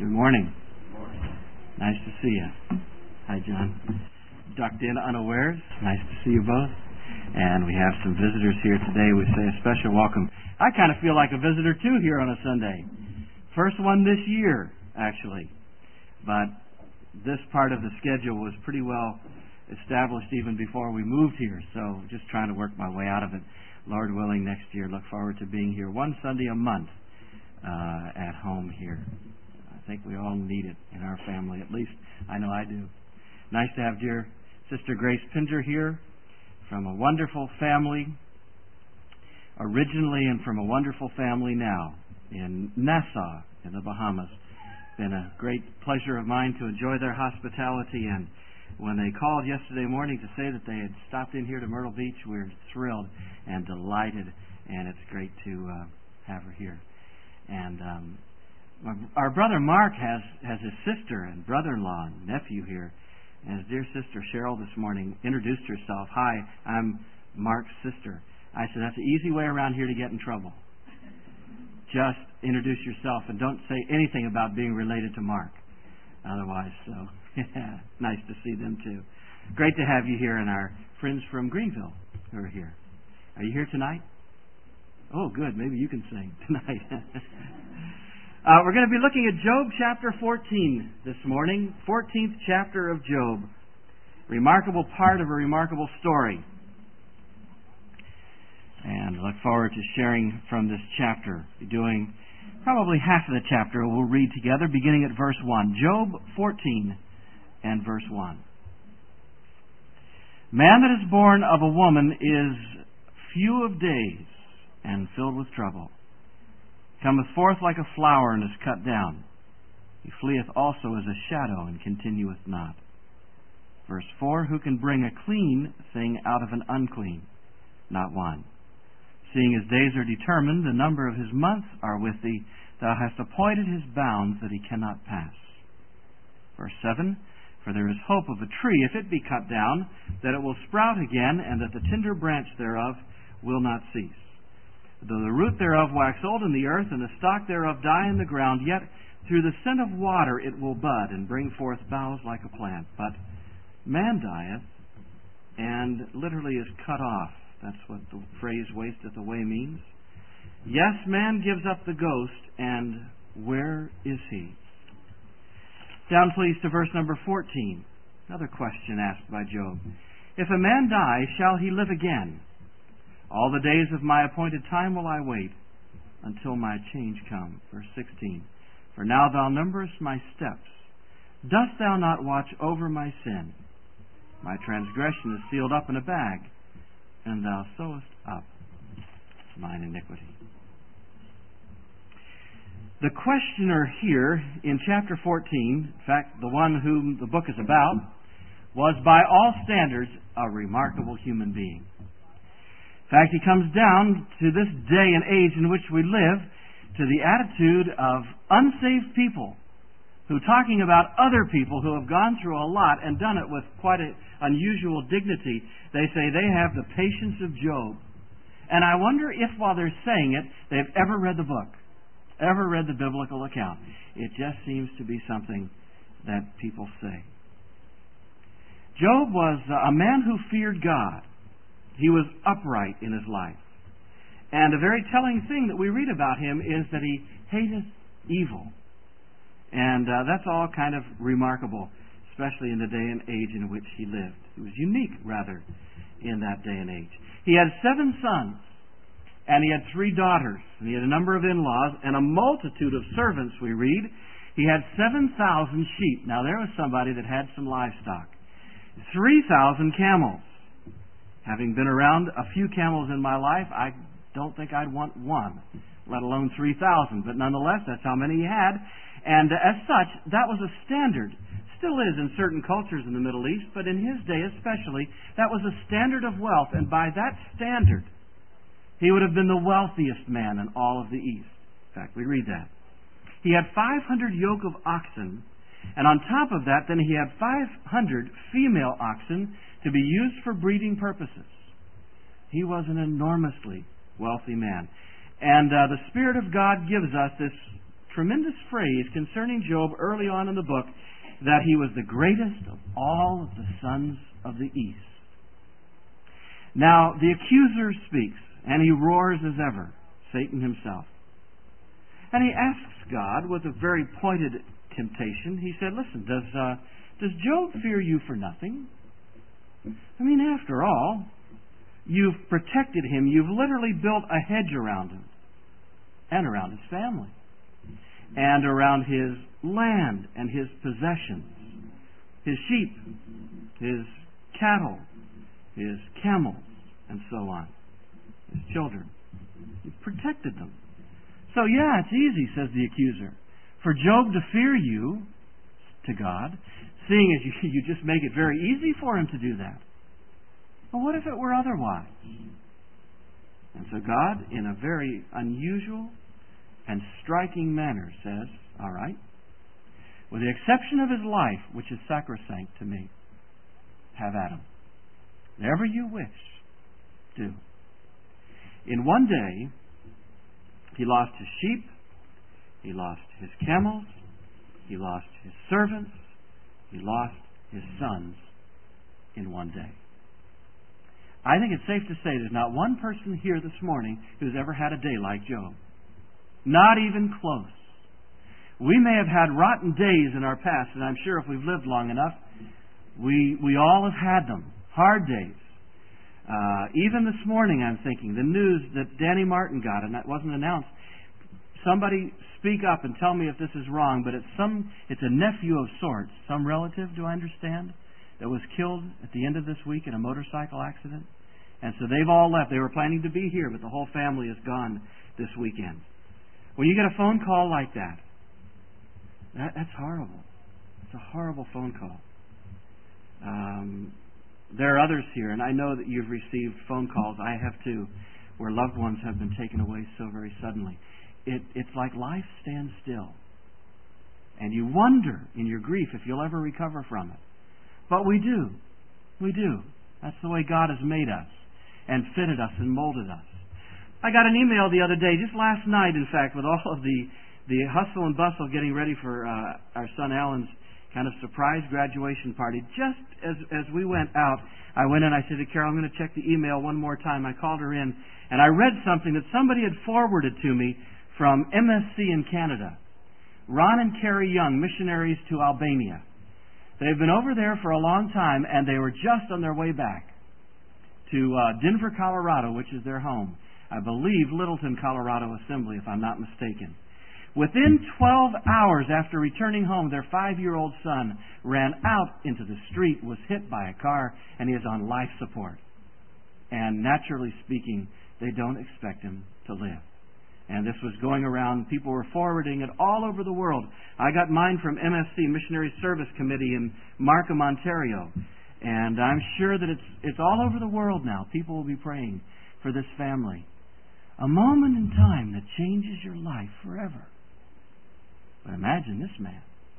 Good morning. Nice to see you. Hi, John. Ducked in unawares. Nice to see you both. And we have some visitors here today. We say a special welcome. I kind of feel like a visitor, too, here on a Sunday. First one this year, actually. But this part of the schedule was pretty well established even before we moved here. So just trying to work my way out of it. Lord willing, next year, look forward to being here one Sunday a month at home here. I think we all need it in our family. At least I know I do. Nice to have dear Sister Grace Pinger here from a wonderful family originally and from a wonderful family now in Nassau in the Bahamas. Been a great pleasure of mine to enjoy their hospitality, and when they called yesterday morning to say that they had stopped in here to Myrtle Beach, we were thrilled and delighted, and it's great to have her here. And our brother Mark has his sister and brother-in-law and nephew here. And his dear sister Cheryl this morning introduced herself. Hi, I'm Mark's sister. I said, that's the easy way around here to get in trouble. Just introduce yourself and don't say anything about being related to Mark. Otherwise, so nice to see them too. Great to have you here, and our friends from Greenville who are here. Are you here tonight? Oh, good. Maybe you can sing tonight. We're going to be looking at Job chapter 14 this morning. 14th chapter of Job. Remarkable part of a remarkable story. And I look forward to sharing from this chapter. We'll be doing probably half of the chapter. We'll read together beginning at verse 1. Job 14 and verse 1. Man that is born of a woman is few of days and filled with trouble. Cometh forth like a flower and is cut down. He fleeth also as a shadow and continueth not. Verse 4, who can bring a clean thing out of an unclean? Not one. Seeing his days are determined, the number of his months are with thee. Thou hast appointed his bounds that he cannot pass. Verse 7, for there is hope of a tree, if it be cut down, that it will sprout again, and that the tender branch thereof will not cease. Though the root thereof wax old in the earth, and the stalk thereof die in the ground, yet through the scent of water it will bud, and bring forth boughs like a plant. But man dieth, and literally is cut off. That's what the phrase wasteth away means. Yes, man gives up the ghost, and where is he? Down please to verse number 14. Another question asked by Job. If a man die, shall he live again? All the days of my appointed time will I wait, until my change come. Verse 16. For now thou numberest my steps. Dost thou not watch over my sin? My transgression is sealed up in a bag, and thou sewest up mine iniquity. The questioner here in chapter 14, in fact, the one whom the book is about, was by all standards a remarkable human being. In fact, he comes down to this day and age in which we live to the attitude of unsaved people who, talking about other people who have gone through a lot and done it with quite an unusual dignity, they say they have the patience of Job. And I wonder if while they're saying it, they've ever read the book, ever read the biblical account. It just seems to be something that people say. Job was a man who feared God. He was upright in his life. And a very telling thing that we read about him is that he hateth evil. And that's all kind of remarkable, especially in the day and age in which he lived. He was unique, rather, in that day and age. He had 7 sons, and he had 3 daughters, and he had a number of in-laws, and a multitude of servants, we read. He had 7,000 sheep. Now, there was somebody that had some livestock. 3,000 camels. Having been around a few camels in my life, I don't think I'd want one, let alone 3,000. But nonetheless, that's how many he had. And as such, that was a standard. Still is in certain cultures in the Middle East, but in his day especially, that was a standard of wealth. And by that standard, he would have been the wealthiest man in all of the East. In fact, we read that. He had 500 yoke of oxen, and on top of that, then he had 500 female oxen to be used for breeding purposes. He was an enormously wealthy man. And the Spirit of God gives us this tremendous phrase concerning Job early on in the book, that he was the greatest of all of the sons of the east. Now, the accuser speaks, and he roars as ever, Satan himself. And he asks God with a very pointed temptation. He said, listen, does Job fear you for nothing? I mean, after all, you've protected him. You've literally built a hedge around him and around his family and around his land and his possessions, his sheep, his cattle, his camels, and so on, his children. You've protected them. So yeah, it's easy, says the accuser, for Job to fear you, to God, seeing as you just make it very easy for him to do that. Well, what if it were otherwise? And so God, in a very unusual and striking manner, says, all right, with the exception of his life, which is sacrosanct to me, have at him. Whatever you wish, do. In one day, he lost his sheep, he lost his camels, he lost his servants, he lost his sons in one day. I think it's safe to say there's not one person here this morning who's ever had a day like Job. Not even close. We may have had rotten days in our past, and I'm sure if we've lived long enough, we all have had them. Hard days. Even this morning, I'm thinking, the news that Danny Martin got, and that wasn't announced. Somebody speak up and tell me if this is wrong, but it's a nephew of sorts, some relative, do I understand, that was killed at the end of this week in a motorcycle accident. And so they've all left. They were planning to be here, but the whole family is gone this weekend. When you get a phone call like that, that's horrible. It's a horrible phone call. There are others here, and I know that you've received phone calls, I have too, where loved ones have been taken away so very suddenly. It's like life stands still. And you wonder in your grief if you'll ever recover from it. But we do. We do. That's the way God has made us and fitted us and molded us. I got an email the other day, just last night, in fact, with all of the hustle and bustle getting ready for our son Alan's kind of surprise graduation party. Just as we went out, I went in, I said to Carol, I'm going to check the email one more time. I called her in, and I read something that somebody had forwarded to me from MSC in Canada. Ron and Carrie Young, missionaries to Albania. They've been over there for a long time, and they were just on their way back to Denver, Colorado, which is their home. I believe Littleton, Colorado Assembly, if I'm not mistaken. Within 12 hours after returning home, their 5-year-old son ran out into the street, was hit by a car, and he is on life support. And naturally speaking, they don't expect him to live. And this was going around. People were forwarding it all over the world. I got mine from MSC, Missionary Service Committee in Markham, Ontario. And I'm sure that it's all over the world now. People will be praying for this family. A moment in time that changes your life forever. But imagine this man.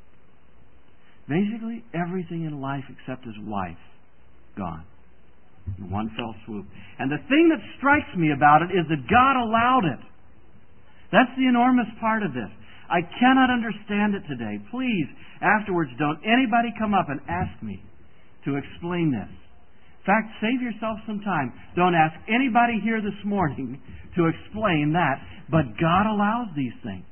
Basically, everything in life except his wife, gone. In one fell swoop. And the thing that strikes me about it is that God allowed it. That's the enormous part of this. I cannot understand it today. Please, afterwards, don't anybody come up and ask me to explain this. In fact, save yourself some time. Don't ask anybody here this morning to explain that. But God allows these things.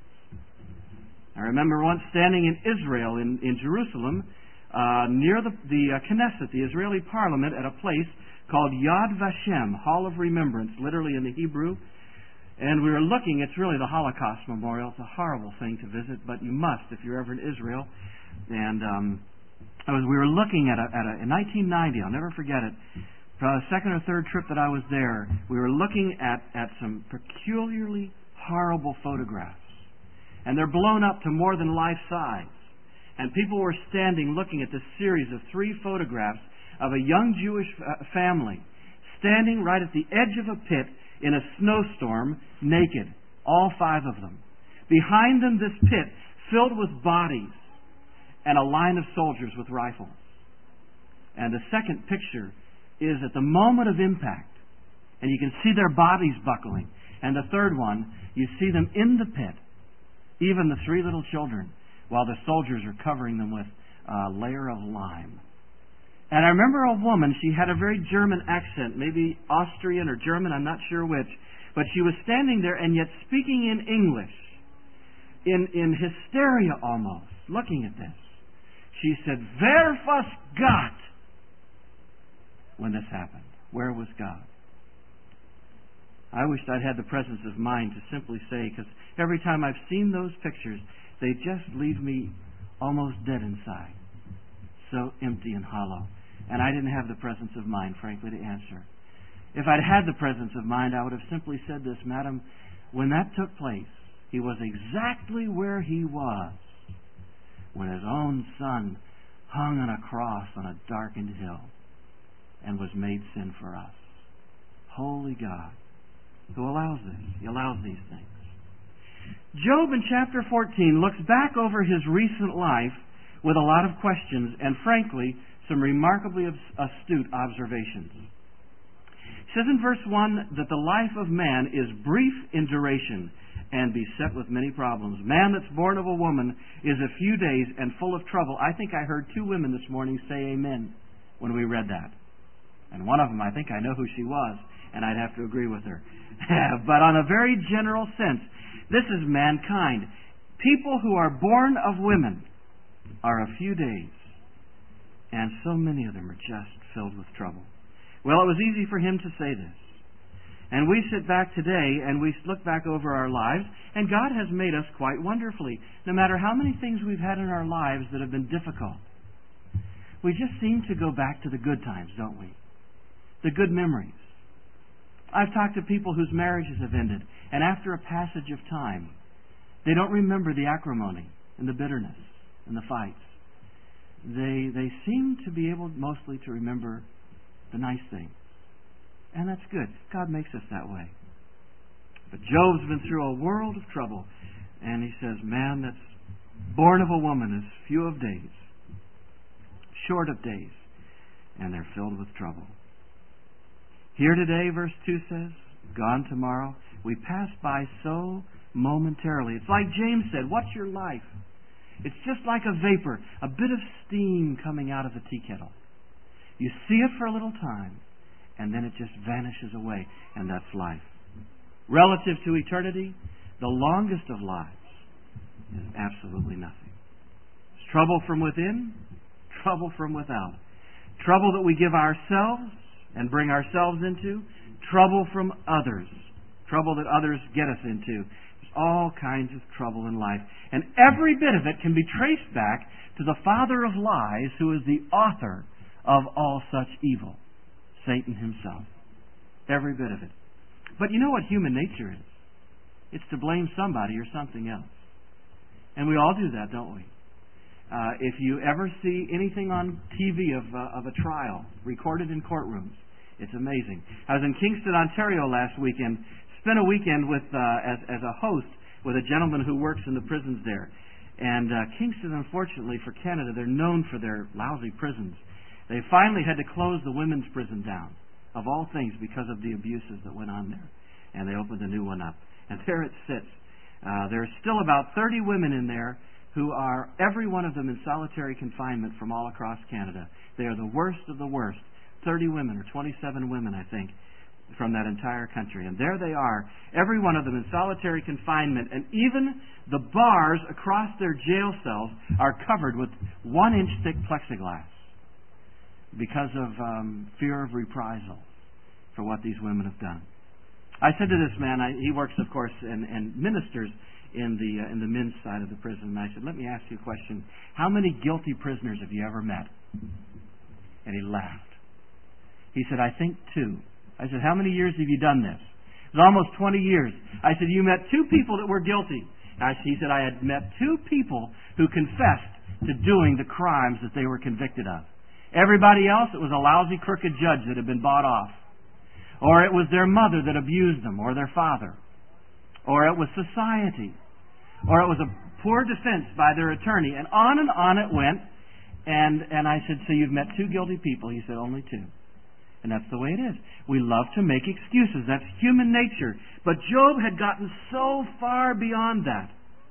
I remember once standing in Israel, in Jerusalem, near the Knesset, the Israeli parliament, at a place called Yad Vashem, Hall of Remembrance, literally in the Hebrew. And we were looking, it's really the Holocaust Memorial. It's a horrible thing to visit, but you must if you're ever in Israel. And we were looking at in 1990, I'll never forget it, the second or third trip that I was there, we were looking at some peculiarly horrible photographs. And they're blown up to more than life size. And people were standing looking at this series of 3 photographs of a young Jewish family standing right at the edge of a pit in a snowstorm, naked, all 5 of them. Behind them, this pit filled with bodies and a line of soldiers with rifles. And the second picture is at the moment of impact, and you can see their bodies buckling. And the third one, you see them in the pit, even the 3 little children, while the soldiers are covering them with a layer of lime. And I remember a woman, she had a very German accent, maybe Austrian or German, I'm not sure which, but she was standing there and yet speaking in English, in hysteria almost, looking at this. She said, "Wer was Gott?" When this happened. Where was God? I wished I'd had the presence of mind to simply say, because every time I've seen those pictures, they just leave me almost dead inside. So empty and hollow. And I didn't have the presence of mind, frankly, to answer. If I'd had the presence of mind, I would have simply said this, "Madam, when that took place, he was exactly where he was when his own son hung on a cross on a darkened hill and was made sin for us." Holy God, who allows this? He allows these things. Job in chapter 14 looks back over his recent life with a lot of questions and, frankly, some remarkably astute observations. It says in verse 1 that the life of man is brief in duration and beset with many problems. Man that's born of a woman is a few days and full of trouble. I think I heard 2 women this morning say amen when we read that. And one of them, I think I know who she was, and I'd have to agree with her. But on a very general sense, this is mankind. People who are born of women are a few days, and so many of them are just filled with trouble. Well, it was easy for him to say this. And we sit back today and we look back over our lives, and God has made us quite wonderfully. No matter how many things we've had in our lives that have been difficult, we just seem to go back to the good times, don't we? The good memories. I've talked to people whose marriages have ended, and after a passage of time, they don't remember the acrimony and the bitterness and the fights. They seem to be able mostly to remember the nice things. And that's good. God makes us that way. But Job's been through a world of trouble, and he says, man that's born of a woman is few of days, short of days, and they're filled with trouble. Here today, verse 2 says, gone tomorrow. We pass by so momentarily. It's like James said, what's your life? It's just like a vapor, a bit of steam coming out of a tea kettle. You see it for a little time, and then it just vanishes away, and that's life. Relative to eternity, the longest of lives is absolutely nothing. It's trouble from within, trouble from without. Trouble that we give ourselves and bring ourselves into, trouble from others, trouble that others get us into. There's all kinds of trouble in life. And every bit of it can be traced back to the father of lies, who is the author of all such evil, Satan himself. Every bit of it. But you know what human nature is? It's to blame somebody or something else. And we all do that, don't we? If you ever see anything on TV of a trial recorded in courtrooms, it's amazing. I was in Kingston, Ontario last weekend. Spent a weekend with as a host with a gentleman who works in the prisons there. And Kingston, unfortunately for Canada, they're known for their lousy prisons. They finally had to close the women's prison down, of all things, because of the abuses that went on there. And they opened a new one up. And there it sits. There's still about 30 women in there who are, every one of them, in solitary confinement from all across Canada. They are the worst of the worst. 30 women, or 27 women, I think, from that entire country. And there they are, every one of them in solitary confinement. And even the bars across their jail cells are covered with 1-inch thick plexiglass because of fear of reprisal for what these women have done. I said to this man, he works, of course, and ministers in the men's side of the prison. And I said, let me ask you a question. How many guilty prisoners have you ever met? And he laughed. He said, I think 2. I said, how many years have you done this? It was almost 20 years. I said, you met 2 people that were guilty. He said, I had met 2 people who confessed to doing the crimes that they were convicted of. Everybody else, it was a lousy, crooked judge that had been bought off. Or it was their mother that abused them, or their father. Or it was society. Or it was a poor defense by their attorney. And on it went. And I said, so you've met 2 guilty people? He said, only 2. And that's the way it is. We love to make excuses. That's human nature. But Job had gotten so far beyond that.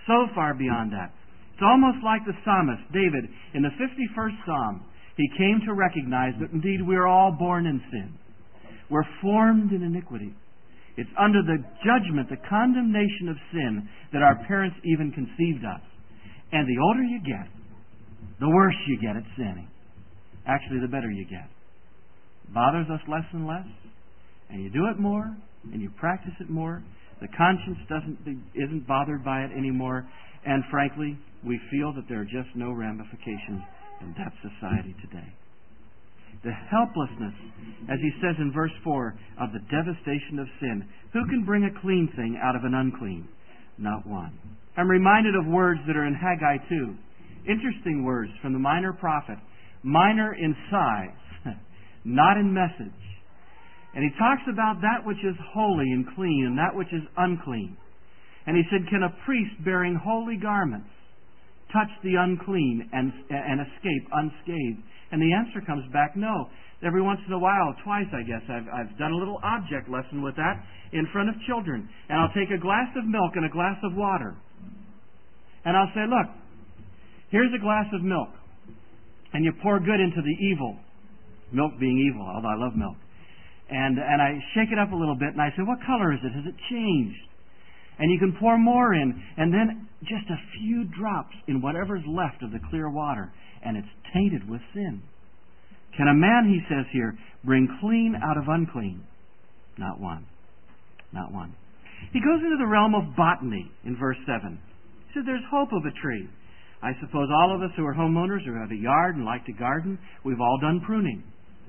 So far beyond that. It's almost like the psalmist, David, in the 51st Psalm. He came to recognize that indeed we are all born in sin. We're formed in iniquity. It's under the judgment, the condemnation of sin that our parents even conceived us. And the older you get, the worse you get at sinning. Actually, the better you get. It bothers us less and less, and you do it more, and you practice it more. The conscience isn't bothered by it anymore, and frankly, we feel that there are just no ramifications in that society today. The helplessness, as he says in verse 4, of the devastation of sin. Who can bring a clean thing out of an unclean? Not one. I'm reminded of words that are in Haggai 2. Interesting words from the minor prophet. Minor in size, not in message. And he talks about that which is holy and clean and that which is unclean. And he said, can a priest bearing holy garments touch the unclean and escape unscathed? And the answer comes back, no. Every once in a while, twice I guess, I've done a little object lesson with that in front of children. And I'll take a glass of milk and a glass of water. And I'll say, look, here's a glass of milk. And you pour good into the evil. Milk being evil, although I love milk. And I shake it up a little bit and I say, what color is it? Has it changed? And you can pour more in, and then just a few drops in whatever's left of the clear water, and it's tainted with sin. Can a man, he says here, bring clean out of unclean? Not one. Not one. He goes into the realm of botany in verse 7. He said there's hope of a tree. I suppose all of us who are homeowners who have a yard and like to garden, we've all done pruning.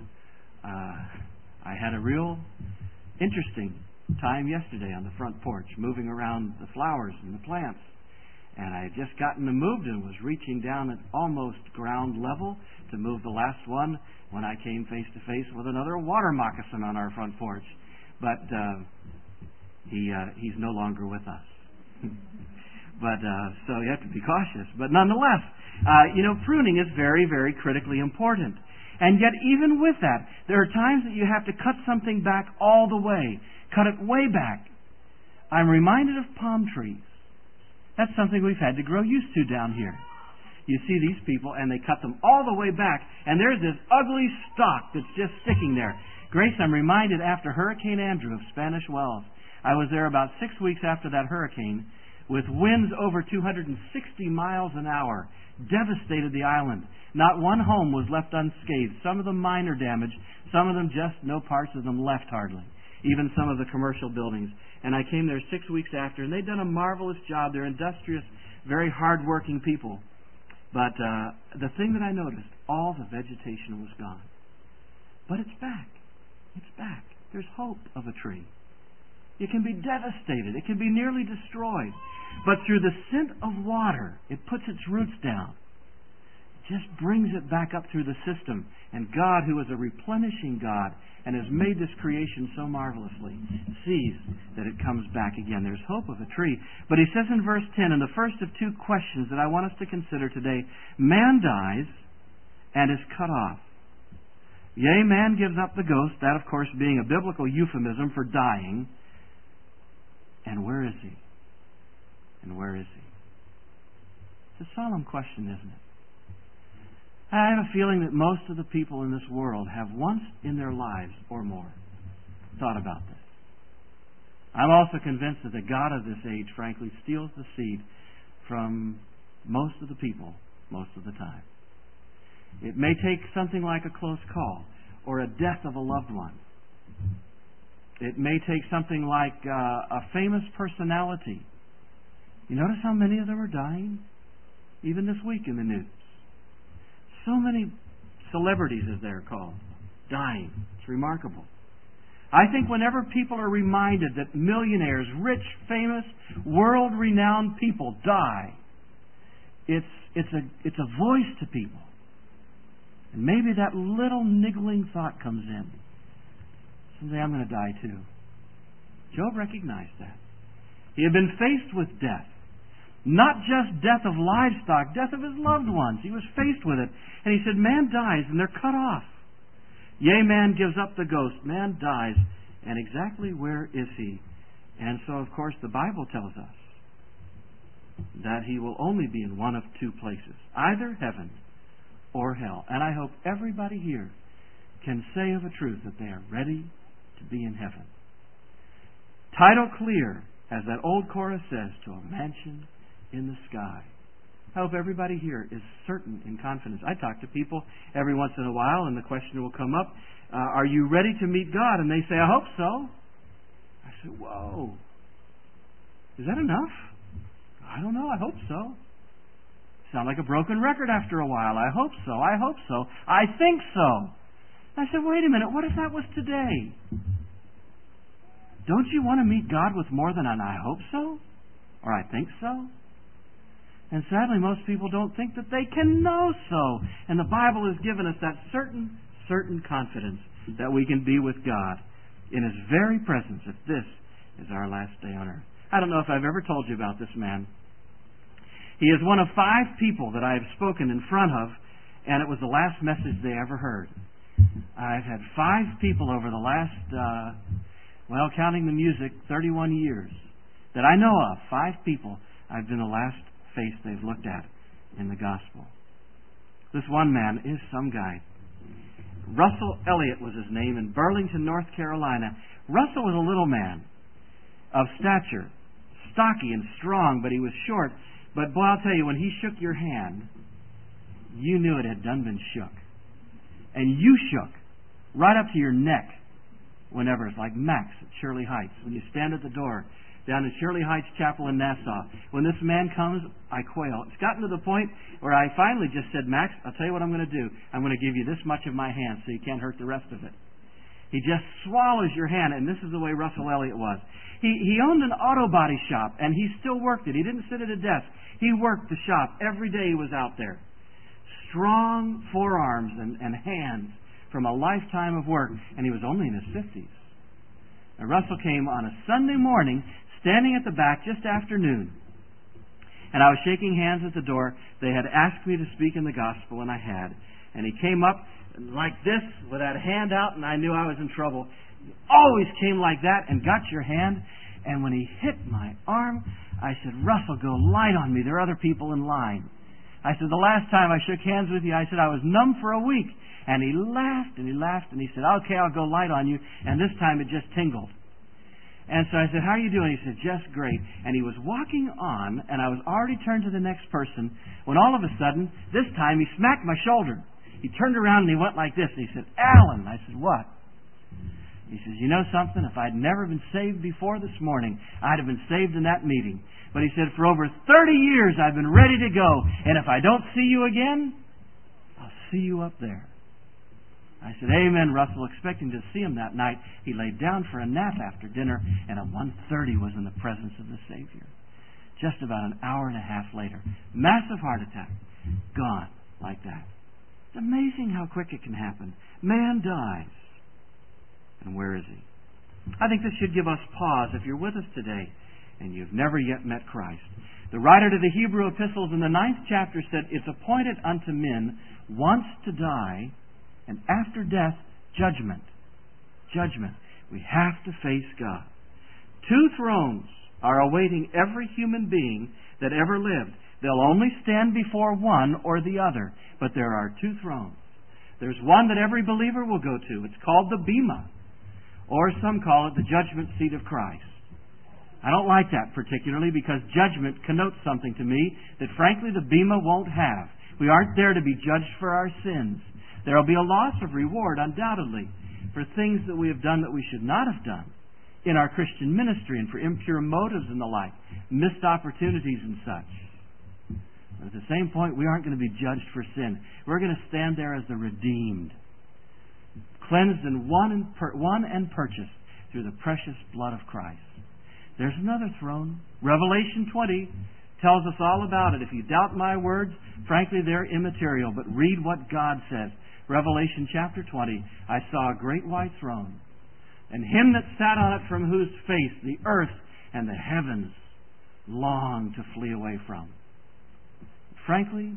I had a real interesting time yesterday on the front porch, moving around the flowers and the plants. And I had just gotten them moved and was reaching down at almost ground level to move the last one when I came face to face with another water moccasin on our front porch. But he's no longer with us. So you have to be cautious. But nonetheless, pruning is very, very critically important. And yet even with that, there are times that you have to cut something back all the way. Cut it way back. I'm reminded of palm trees. That's something we've had to grow used to down here. You see these people and they cut them all the way back, and there's this ugly stalk that's just sticking there. Grace, I'm reminded after Hurricane Andrew of Spanish Wells. I was there about 6 weeks after that hurricane with winds over 260 miles an hour. Devastated the island. Not one home was left unscathed. Some of them minor damage. Some of them just no parts of them left hardly. Even some of the commercial buildings. And I came there 6 weeks after, and they'd done a marvelous job. They're industrious, very hard-working people. But the thing that I noticed, all the vegetation was gone. But it's back. It's back. There's hope of a tree. It can be devastated. It can be nearly destroyed. But through the scent of water, it puts its roots down. Just brings it back up through the system. And God, who is a replenishing God and has made this creation so marvelously, sees that it comes back again. There's hope of a tree. But he says in verse 10, in the first of two questions that I want us to consider today, man dies and is cut off. Yea, man gives up the ghost, that of course being a biblical euphemism for dying. And where is he? And where is he? It's a solemn question, isn't it? I have a feeling that most of the people in this world have once in their lives or more thought about this. I'm also convinced that the God of this age, frankly, steals the seed from most of the people most of the time. It may take something like a close call or a death of a loved one. It may take something like a famous personality. You notice how many of them are dying? Even this week in the news. So many celebrities, as they're called, dying. It's remarkable. I think whenever people are reminded that millionaires, rich, famous, world-renowned people die, it's a voice to people. And maybe that little niggling thought comes in. Someday I'm going to die too. Job recognized that. He had been faced with death. Not just death of livestock, death of his loved ones. He was faced with it. And he said, man dies and they're cut off. Yea, man gives up the ghost. Man dies. And exactly where is he? And so, of course, the Bible tells us that he will only be in one of two places, either heaven or hell. And I hope everybody here can say of a truth that they are ready to be in heaven. Title clear, as that old chorus says, to a mansion in the sky. I hope everybody here is certain in confidence. I talk to people every once in a while, and the question will come up, are you ready to meet God? And they say, I hope so. I say, whoa. Is that enough? I don't know. I hope so. Sound like a broken record after a while. I hope so. I hope so. I think so. I said, wait a minute. What if that was today? Don't you want to meet God with more than an I hope so? Or I think so? And sadly, most people don't think that they can know so. And the Bible has given us that certain confidence that we can be with God in His very presence if this is our last day on earth. I don't know if I've ever told you about this man. He is one of 5 people that I have spoken in front of, and it was the last message they ever heard. I've had 5 people over the last, counting the music, 31 years that I know of. 5 people I've been the last face they've looked at in the gospel. This one man is some guy. Russell Elliott was his name, in Burlington, North Carolina. Russell was a little man of stature, stocky and strong, but he was short. But boy, I'll tell you, when he shook your hand, you knew it had done been shook. And you shook right up to your neck whenever. It's like Max at Shirley Heights. When you stand at the door down in Shirley Heights Chapel in Nassau, when this man comes, I quail. It's gotten to the point where I finally just said, Max, I'll tell you what I'm going to do. I'm going to give you this much of my hand so you can't hurt the rest of it. He just swallows your hand, and this is the way Russell Elliott was. He owned an auto body shop, and he still worked it. He didn't sit at a desk. He worked the shop. Every day he was out there. Strong forearms and hands from a lifetime of work, and he was only in his 50s. And Russell came on a Sunday morning, standing at the back just after noon. And I was shaking hands at the door. They had asked me to speak in the gospel, and I had. And he came up like this with that hand out, and I knew I was in trouble. He always came like that and got your hand. And when he hit my arm, I said, Russell, go light on me. There are other people in line. I said, the last time I shook hands with you, I said, I was numb for a week. And he laughed and he laughed and he said, okay, I'll go light on you. And this time it just tingled. And so I said, how are you doing? He said, just great. And he was walking on, and I was already turned to the next person, when all of a sudden, this time he smacked my shoulder. He turned around and he went like this. And he said, Alan. I said, what? He says, you know something? If I'd never been saved before this morning, I'd have been saved in that meeting. But he said, for over 30 years I've been ready to go. And if I don't see you again, I'll see you up there. I said, amen, Russell, expecting to see him that night. He laid down for a nap after dinner, and at 1:30 was in the presence of the Savior. Just about an hour and a half later, massive heart attack, gone like that. It's amazing how quick it can happen. Man dies. And where is he? I think this should give us pause if you're with us today and you've never yet met Christ. The writer to the Hebrew epistles in the 9th chapter said, it's appointed unto men once to die, and after death, judgment. Judgment. We have to face God. 2 thrones are awaiting every human being that ever lived. They'll only stand before one or the other, but there are 2 thrones. There's one that every believer will go to. It's called the Bema, or some call it the judgment seat of Christ. I don't like that particularly because judgment connotes something to me that frankly the Bema won't have. We aren't there to be judged for our sins. There will be a loss of reward, undoubtedly, for things that we have done that we should not have done in our Christian ministry and for impure motives and the like, missed opportunities and such. But at the same point, we aren't going to be judged for sin. We're going to stand there as the redeemed, cleansed and won and purchased through the precious blood of Christ. There's another throne. Revelation 20 tells us all about it. If you doubt my words, frankly, they're immaterial. But read what God says. Revelation chapter 20, I saw a great white throne, and him that sat on it, from whose face the earth and the heavens longed to flee away from. Frankly,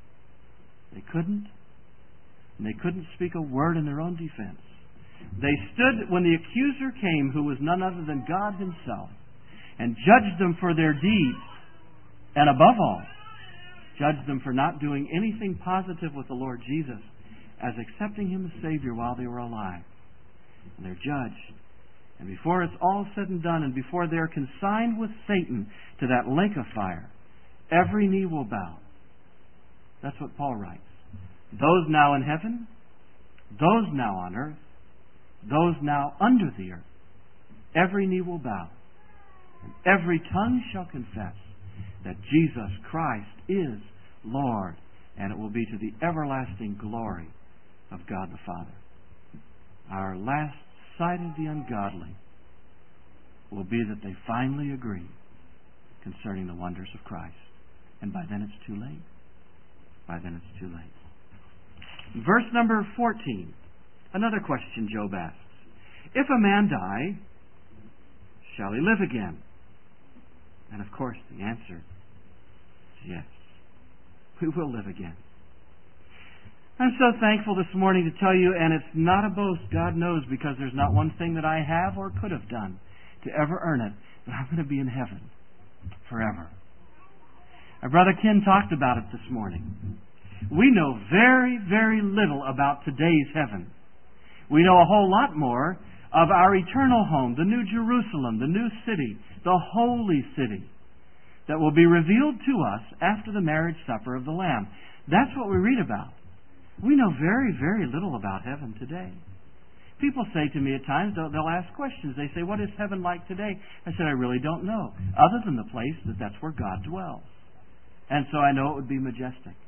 they couldn't. And they couldn't speak a word in their own defense. They stood when the accuser came, who was none other than God Himself, and judged them for their deeds. And above all, judge them for not doing anything positive with the Lord Jesus as accepting Him as Savior while they were alive. And they're judged. And before it's all said and done, and before they're consigned with Satan to that lake of fire, every knee will bow. That's what Paul writes. Those now in heaven, those now on earth, those now under the earth, every knee will bow, and every tongue shall confess that Jesus Christ is Lord, and it will be to the everlasting glory of God the Father. Our last sight of the ungodly will be that they finally agree concerning the wonders of Christ. And by then it's too late. By then it's too late. Verse number 14. Another question Job asks. If a man die, shall he live again? And of course the answer is yes. We will live again. I'm so thankful this morning to tell you, and it's not a boast, God knows, because there's not one thing that I have or could have done to ever earn it, that I'm going to be in heaven forever. Our brother Ken talked about it this morning. We know very, very little about today's heaven. We know a whole lot more of our eternal home, the New Jerusalem, the new city, the holy city, that will be revealed to us after the marriage supper of the Lamb. That's what we read about. We know very, very little about heaven today. People say to me at times, they'll ask questions. They say, what is heaven like today? I said, I really don't know, other than the place that's where God dwells. And so I know it would be majestic.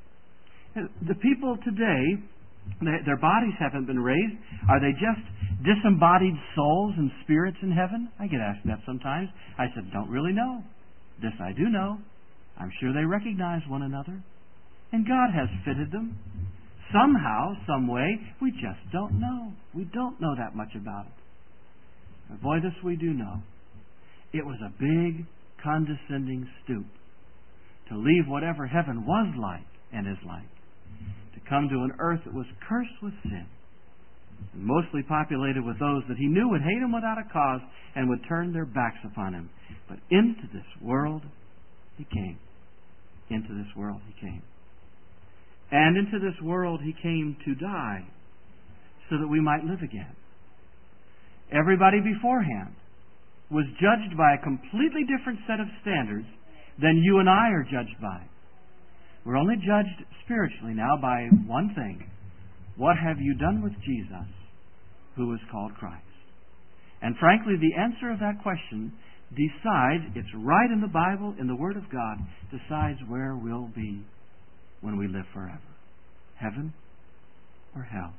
The people today, their bodies haven't been raised. Are they just disembodied souls and spirits in heaven? I get asked that sometimes. I said, don't really know. This I do know. I'm sure they recognize one another. And God has fitted them. Somehow, some way, we just don't know. We don't know that much about it. But boy, this we do know. It was a big, condescending stoop to leave whatever heaven was like and is like, to come to an earth that was cursed with sin, and mostly populated with those that He knew would hate Him without a cause and would turn their backs upon Him. But into this world He came. Into this world He came. And into this world He came to die so that we might live again. Everybody beforehand was judged by a completely different set of standards than you and I are judged by. We're only judged spiritually now by one thing. What have you done with Jesus, who is called Christ? And frankly, the answer of that question decides, it's right in the Bible, in the Word of God, decides where we'll be when we live forever. Heaven or hell.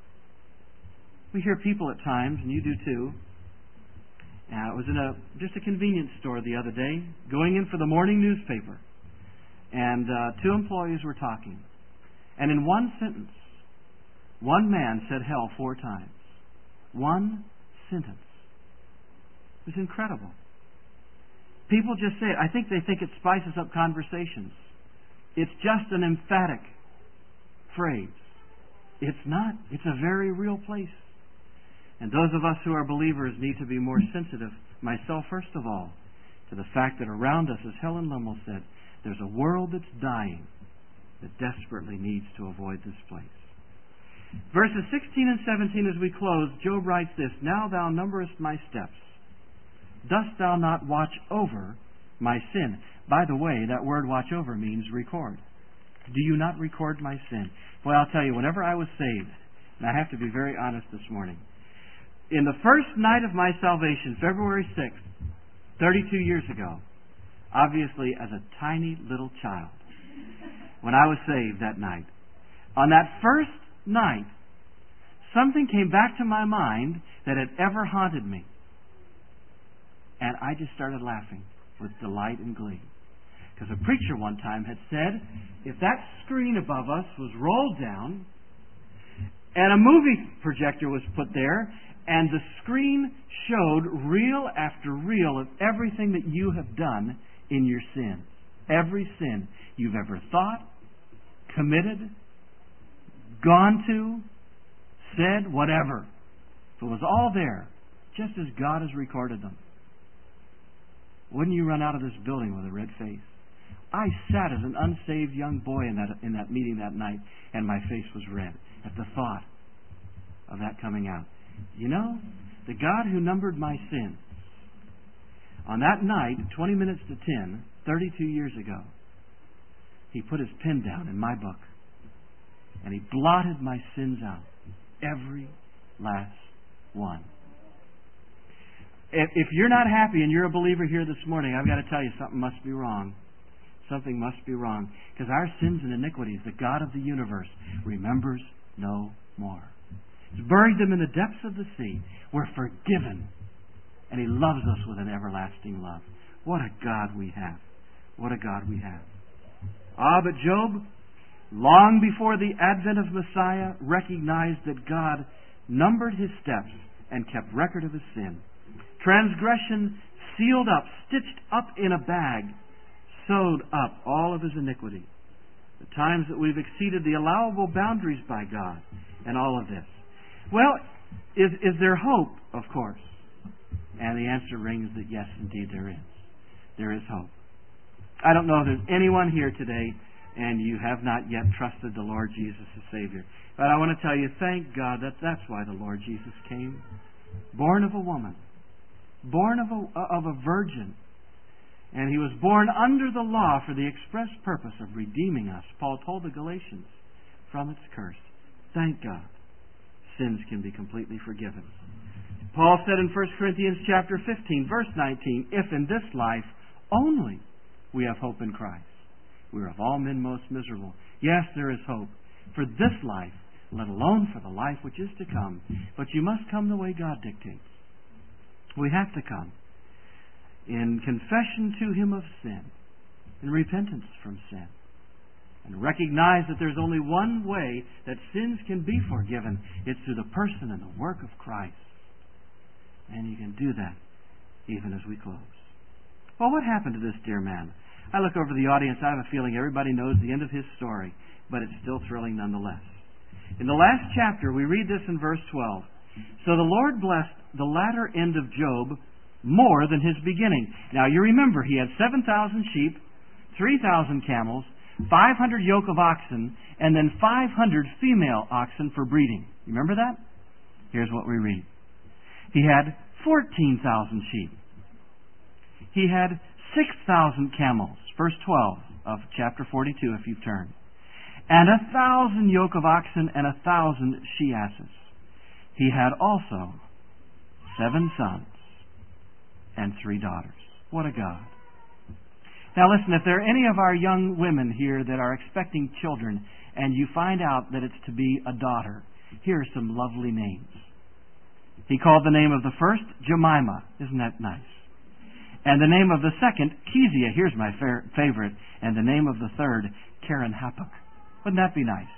We hear people at times, and you do too. I was in just a convenience store the other day, going in for the morning newspaper, and two employees were talking. And in one sentence, one man said hell 4 times. One sentence. It was incredible. People just say it. I think they think it spices up conversations. It's just an emphatic phrase. It's not. It's a very real place. And those of us who are believers need to be more sensitive, myself first of all, to the fact that around us, as Helen Lummel said, there's a world that's dying that desperately needs to avoid this place. Verses 16 and 17 as we close, Job writes this, Now thou numberest my steps. Dost thou not watch over my sin? By the way, that word watch over means record. Do you not record my sin? Well, I'll tell you, whenever I was saved, and I have to be very honest this morning, in the first night of my salvation, February 6th, 32 years ago, obviously as a tiny little child, when I was saved that night, on that first night, something came back to my mind that had ever haunted me. And I just started laughing with delight and glee. Because a preacher one time had said, if that screen above us was rolled down and a movie projector was put there and the screen showed reel after reel of everything that you have done in your sin, every sin you've ever thought, committed, gone to, said, whatever. If it was all there, just as God has recorded them, wouldn't you run out of this building with a red face? I sat as an unsaved young boy in that meeting that night, and my face was red at the thought of that coming out. You know, the God who numbered my sins, on that night, 20 minutes to 10, 32 years ago, He put His pen down in my book, and He blotted my sins out. Every last one. If you're not happy and you're a believer here this morning, I've got to tell you, something must be wrong. Something must be wrong. Because our sins and iniquities, the God of the universe remembers no more. He's buried them in the depths of the sea. We're forgiven. And He loves us with an everlasting love. What a God we have. What a God we have. But Job, long before the advent of Messiah, recognized that God numbered his steps and kept record of his sin. Transgression sealed up, stitched up in a bag, sewed up all of his iniquity. The times that we've exceeded the allowable boundaries by God and all of this. Well, is there hope? Of course. And the answer rings that yes, indeed there is. There is hope. I don't know if there's anyone here today and you have not yet trusted the Lord Jesus as Savior. But I want to tell you, thank God that's why the Lord Jesus came. Born of a woman. Born of a virgin. And He was born under the law for the express purpose of redeeming us, Paul told the Galatians, from its curse. Thank God. Sins can be completely forgiven. Paul said in 1 Corinthians chapter 15, verse 19, if in this life only we have hope in Christ, we are of all men most miserable. Yes, there is hope for this life, let alone for the life which is to come. But you must come the way God dictates. We have to come in confession to Him of sin, in repentance from sin, and recognize that there's only one way that sins can be forgiven. It's through the person and the work of Christ. And you can do that even as we close. Well, what happened to this dear man? I look over the audience, I have a feeling everybody knows the end of his story, but it's still thrilling nonetheless. In the last chapter, we read this in verse 12. So the Lord blessed the latter end of Job more than his beginning. Now you remember, he had 7,000 sheep, 3,000 camels, 500 yoke of oxen, and then 500 female oxen for breeding. You remember that? Here's what we read. He had 14,000 sheep. He had 6,000 camels. Verse 12 of chapter 42, if you've turned. And 1,000 yoke of oxen and 1,000 she-asses. He had also 7 sons and 3 daughters. What a God. Now listen, if there are any of our young women here that are expecting children and you find out that it's to be a daughter, here are some lovely names. He called the name of the first Jemima. Isn't that nice? And the name of the second, Kezia. Here's my favorite. And the name of the third, Karen Hapuk. Wouldn't that be nice?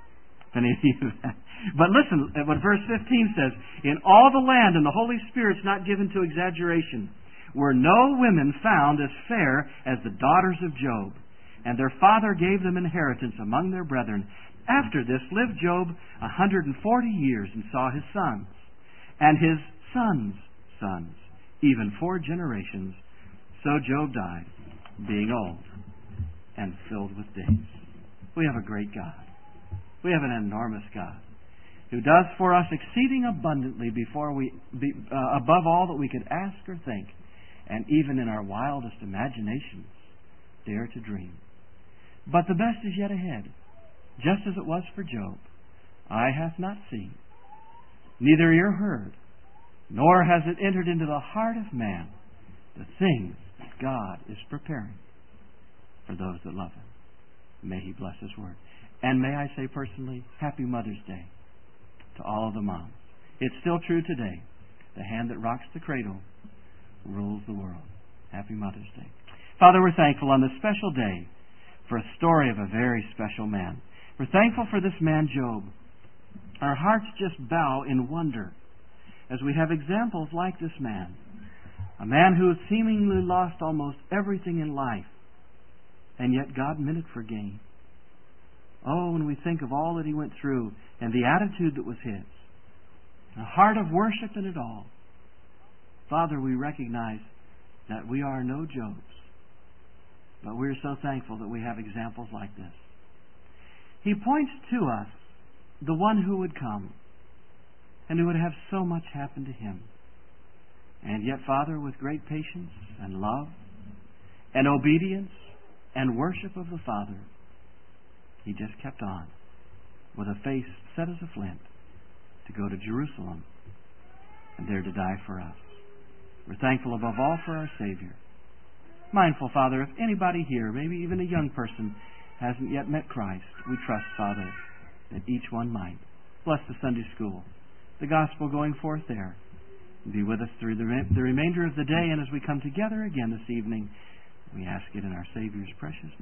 But listen at what verse 15 says. In all the land, and the Holy Spirit's not given to exaggeration, were no women found as fair as the daughters of Job. And their father gave them inheritance among their brethren. After this lived Job 140 years and saw his sons, and his sons' sons, even 4 generations. So Job died, being old and filled with days. We have a great God. We have an enormous God who does for us exceeding abundantly above all that we could ask or think, and even in our wildest imaginations dare to dream. But the best is yet ahead, just as it was for Job. Eye hath not seen, neither ear heard, nor has it entered into the heart of man the things that God is preparing for those that love Him. May He bless His word. And may I say personally, Happy Mother's Day to all of the moms. It's still true today. The hand that rocks the cradle rules the world. Happy Mother's Day. Father, we're thankful on this special day for a story of a very special man. We're thankful for this man, Job. Our hearts just bow in wonder as we have examples like this man. A man who has seemingly lost almost everything in life, and yet God meant it for gain. Oh, when we think of all that he went through and the attitude that was his, a heart of worship in it all, Father, we recognize that we are no Jobs. But we're so thankful that we have examples like this. He points to us the one who would come and who would have so much happen to him. And yet, Father, with great patience and love and obedience and worship of the Father, He just kept on with a face set as a flint to go to Jerusalem and there to die for us. We're thankful above all for our Savior. Mindful, Father, if anybody here, maybe even a young person, hasn't yet met Christ, we trust, Father, that each one might. Bless the Sunday school, the gospel going forth there. Be with us through the remainder of the day, and as we come together again this evening, we ask it in our Savior's precious name.